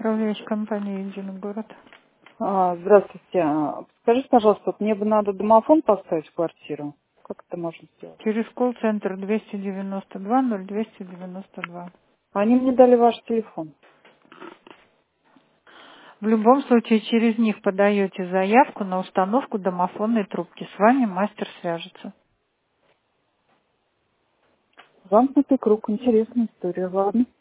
Управляющая компания «Единый город». Здравствуйте. Скажите, пожалуйста, вот мне бы надо домофон поставить в квартиру. Как это можно сделать? Через колл-центр 292 0292. Они мне дали ваш телефон. В любом случае, через них подаете заявку на установку домофонной трубки. С вами мастер свяжется. Замкнутый круг. Интересная история. Ладно.